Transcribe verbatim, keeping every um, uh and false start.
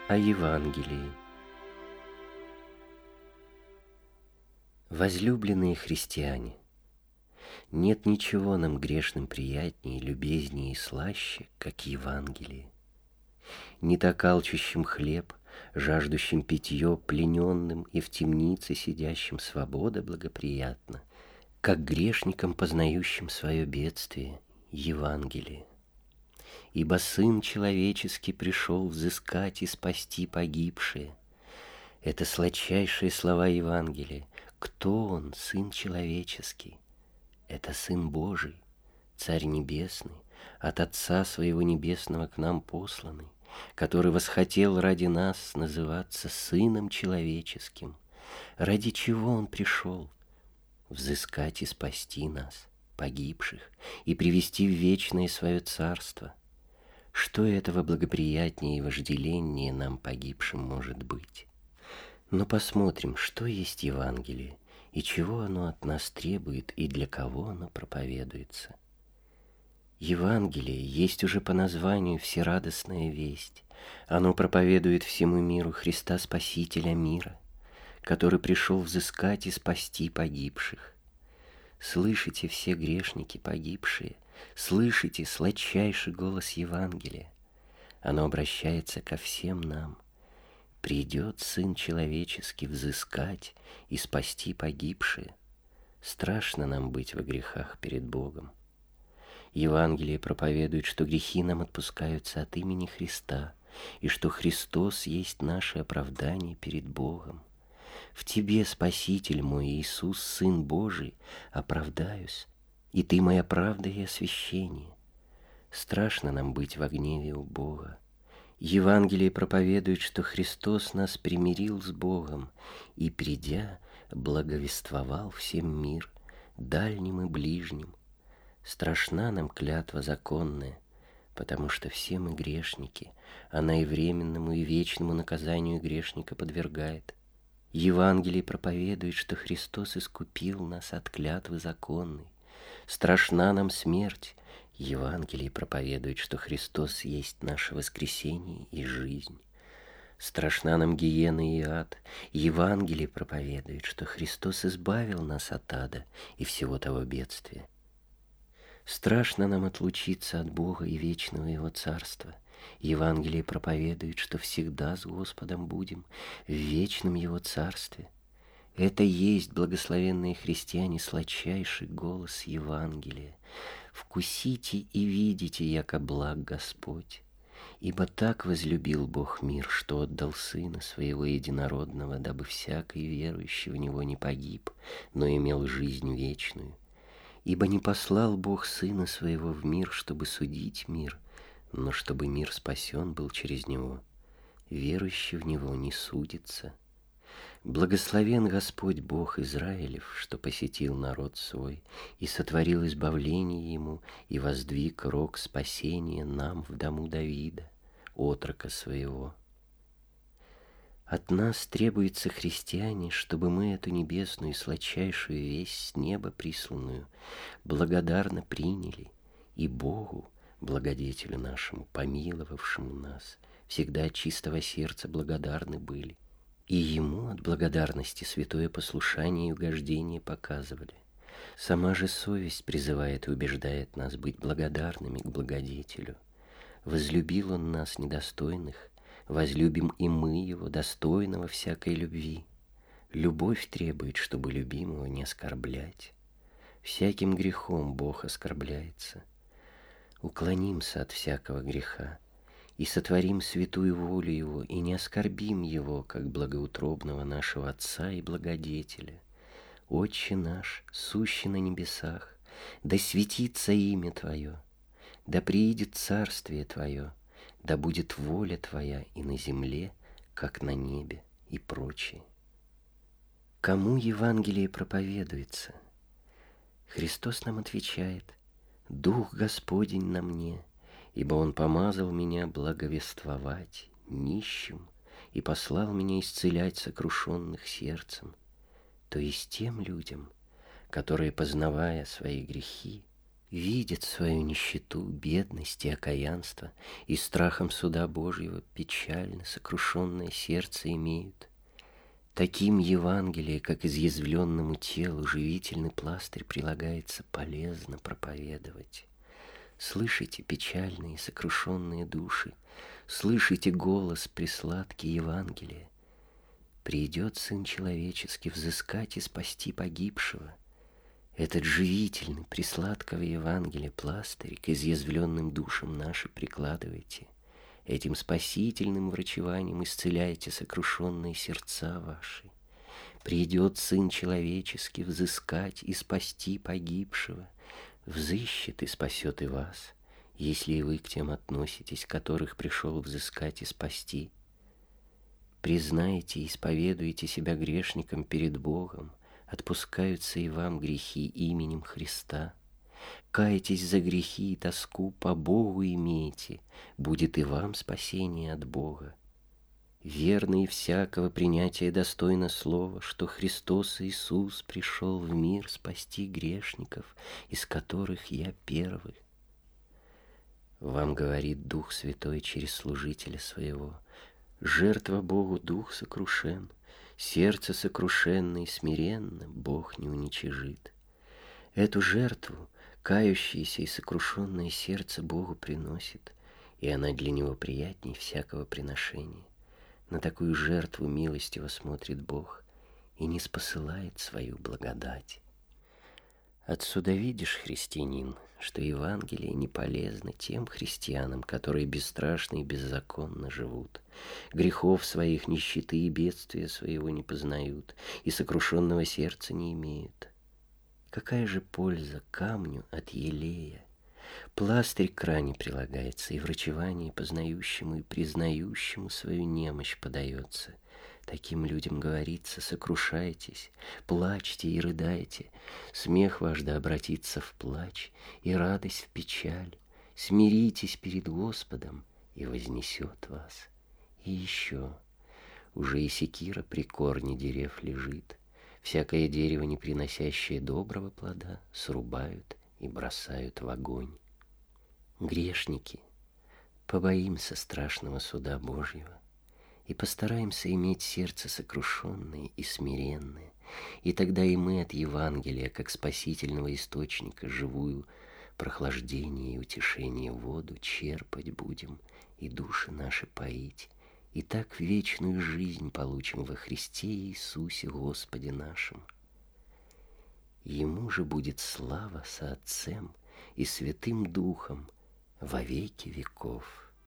О Евангелии. Возлюбленные христиане, нет ничего нам грешным приятнее, любезнее и слаще, как Евангелие. Не так алчущим хлеб, жаждущим питье, плененным и в темнице сидящим свобода благоприятна, как грешникам, познающим свое бедствие, Евангелие. Ибо Сын Человеческий пришел взыскать и спасти погибшие. Это сладчайшие слова Евангелия. Кто Он, Сын Человеческий? Это Сын Божий, Царь Небесный, от Отца Своего Небесного к нам посланный, который восхотел ради нас называться Сыном Человеческим. Ради чего Он пришел? Взыскать и спасти нас, погибших, и привести в вечное Свое Царство. Что этого благоприятнее и вожделеннее нам, погибшим, может быть? Но посмотрим, что есть Евангелие, и чего оно от нас требует, и для кого оно проповедуется. Евангелие есть уже по названию всерадостная весть. Оно проповедует всему миру Христа Спасителя мира, который пришел взыскать и спасти погибших. Слышите, все грешники погибшие, слышите сладчайший голос Евангелия. Оно обращается ко всем нам. Придет Сын Человеческий взыскать и спасти погибшие. Страшно нам быть во грехах перед Богом. Евангелие проповедует, что грехи нам отпускаются от имени Христа, и что Христос есть наше оправдание перед Богом. В Тебе, Спаситель мой, Иисус, Сын Божий, оправдаюсь, и Ты моя правда и освящение. Страшно нам быть во гневе у Бога. Евангелие проповедует, что Христос нас примирил с Богом и, придя, благовествовал всем мир, дальним и ближним. Страшна нам клятва законная, потому что все мы грешники, она и временному, и вечному наказанию грешника подвергает. Евангелие проповедует, что Христос искупил нас от клятвы законной. Страшна нам смерть. Евангелие проповедует, что Христос есть наше воскресение и жизнь. Страшна нам гиена и ад. Евангелие проповедует, что Христос избавил нас от ада и всего того бедствия. Страшно нам отлучиться от Бога и вечного Его Царства. Евангелие проповедует, что всегда с Господом будем в вечном Его Царстве. Это есть, благословенные христиане, сладчайший голос Евангелия. Вкусите и видите, яко благ Господь. Ибо так возлюбил Бог мир, что отдал Сына Своего Единородного, дабы всякий верующий в Него не погиб, но имел жизнь вечную. Ибо не послал Бог Сына Своего в мир, чтобы судить мир, но чтобы мир спасен был через Него. Верующий в Него не судится. Благословен Господь Бог Израилев, что посетил народ свой и сотворил избавление ему и воздвиг рог спасения нам в дому Давида, отрока своего. От нас требуется, христиане, чтобы мы эту небесную и сладчайшую весть с неба присланную благодарно приняли и Богу, благодетелю нашему, помиловавшему нас, всегда от чистого сердца благодарны были. И Ему от благодарности святое послушание и угождение показывали. Сама же совесть призывает и убеждает нас быть благодарными к благодетелю. Возлюбил Он нас недостойных, возлюбим и мы Его, достойного всякой любви. Любовь требует, чтобы любимого не оскорблять. Всяким грехом Бог оскорбляется. Уклонимся от всякого греха и сотворим святую волю Его, и не оскорбим Его, как благоутробного нашего Отца и Благодетеля. Отче наш, сущий на небесах, да светится имя Твое, да приидет царствие Твое, да будет воля Твоя и на земле, как на небе, и прочее. Кому Евангелие проповедуется? Христос нам отвечает: «Дух Господень на мне, ибо Он помазал меня благовествовать нищим и послал меня исцелять сокрушенных сердцем». То есть тем людям, которые, познавая свои грехи, видят свою нищету, бедность и окаянство, и страхом суда Божьего печально сокрушенное сердце имеют. Таким Евангелие, как изъязвленному телу, живительный пластырь прилагается полезно проповедовать. Слышите, печальные и сокрушенные души, слышите голос пресладкий Евангелия. Придет Сын Человеческий взыскать и спасти погибшего. Этот живительный, пресладкого Евангелия пластырь к изъязвленным душам наши прикладывайте. Этим спасительным врачеванием исцеляйте сокрушенные сердца ваши. Придет Сын Человеческий взыскать и спасти погибшего. Взыщет и спасет и вас, если и вы к тем относитесь, которых пришел взыскать и спасти. Признайте и исповедуйте себя грешником перед Богом, отпускаются и вам грехи именем Христа. Кайтесь за грехи и тоску по Богу имейте, будет и вам спасение от Бога. Верно и всякого принятия достойно слова, что Христос Иисус пришел в мир спасти грешников, из которых я первый. Вам говорит Дух Святой через служителя своего: жертва Богу дух сокрушен, сердце сокрушенно и смиренно Бог не уничижит. Эту жертву кающееся и сокрушенное сердце Богу приносит, и она для него приятней всякого приношения. На такую жертву милостиво смотрит Бог и не спосылает свою благодать. Отсюда видишь, христианин, что Евангелие не полезно тем христианам, которые бесстрашно и беззаконно живут, грехов своих, нищеты и бедствия своего не познают, и сокрушенного сердца не имеют. Какая же польза камню от елея? Пластырь к ране прилагается, и врачевание познающему и признающему свою немощь подается. Таким людям говорится: сокрушайтесь, плачьте и рыдайте, смех ваш да обратится в плач, и радость в печаль. Смиритесь перед Господом, и вознесет вас. И еще, уже и секира при корне дерев лежит, всякое дерево, не приносящее доброго плода, срубают и бросают в огонь. Грешники, побоимся страшного суда Божьего и постараемся иметь сердце сокрушенное и смиренное, и тогда и мы от Евангелия, как спасительного источника, живую прохлаждение и утешение воду черпать будем и души наши поить, и так вечную жизнь получим во Христе Иисусе Господе нашим. Ему же будет слава со Отцем и Святым Духом во веки веков.